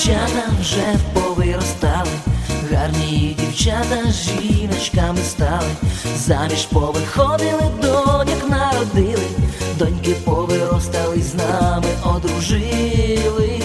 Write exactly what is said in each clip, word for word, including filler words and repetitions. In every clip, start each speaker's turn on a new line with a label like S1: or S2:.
S1: дівчата вже повиростали, гарні дівчата жіночками стали, заміж повиходили, доньок народили, доньки повиростали, з нами одружились.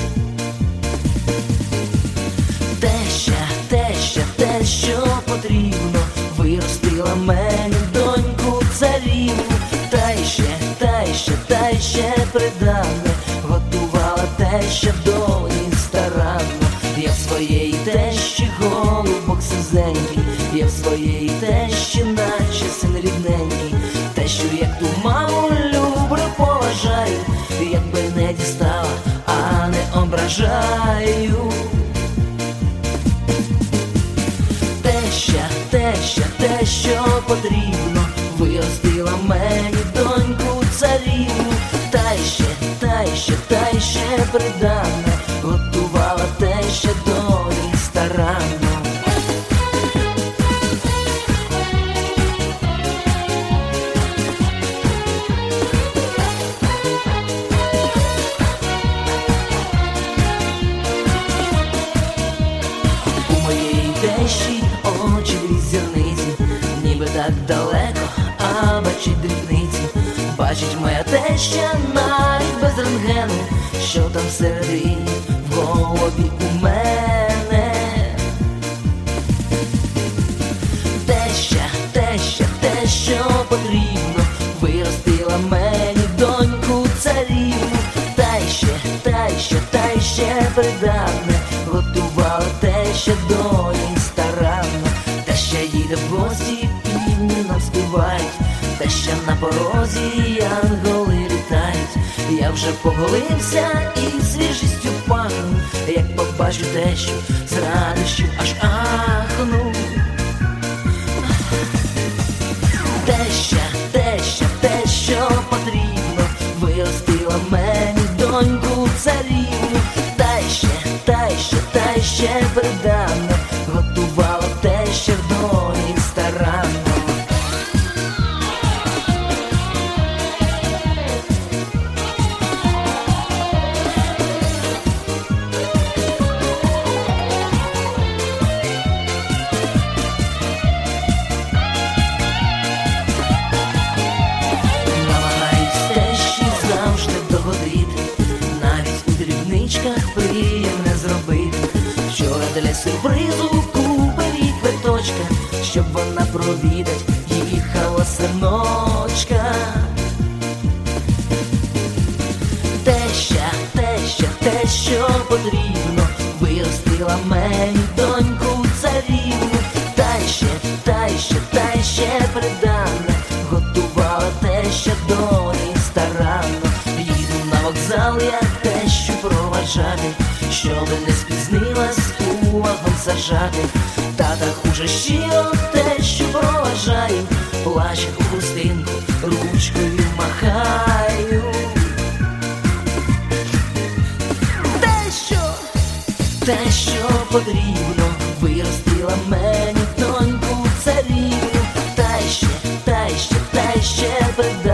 S1: Теща, теща, те, що потрібно, виростила мені доньку царівну. Та й ще, та й ще, та й ще придане, готувала теща доні старанно. Я в своєї тещі голубок сизенький, я в своєї тещі наче син рідненький. Тещу, як ту маму, люблю, поважаю, якби не дістала, а не ображаю. Теща, теща, те, що потрібно, виростила мені доньку царівну. Та й ще, та й ще, та й ще придане, готувала теща доні старанно. У моєї тещі очі зірниці, ніби так далеко, а бачить дрібниці. Бачить моя теща навіть без рентгену, що там всередині в голові у мене. Теща, теща, те, що потрібно, виростила мені доньку царівну. Та й ще, та й ще, та й ще придане, готувала теща доні старанно. Теща їде в гості, півні нам співають, теща на порозі, янголи літають. Я вже поголився і свіжістю пахну, як побачу тещу, з радощів аж ахну. Теща, теща, те, що потрібно, виростила мені доньку царівну. Та й ще, та й ще, та й ще придане, готувала теща доні старанно. Приємне зробити. Вчора для сюрпризу купив їй квиточка, щоб вона провідать їхала синочка. Теща, теща, те, що потрібно, виростила мені доньку царівну. Та й ще, та й ще, та й ще придане, готувала теща доні старанно. Їду на вокзал, я тещу проважати, щоби не спізнилась у вагон сажати. Тата хуже щиро тещу проважаю, плаче у хустинку, ручкою махаю. Тещо, те, що потрібно, виростила мені доньку царівну. Та й ще, та й ще, та й ще придане,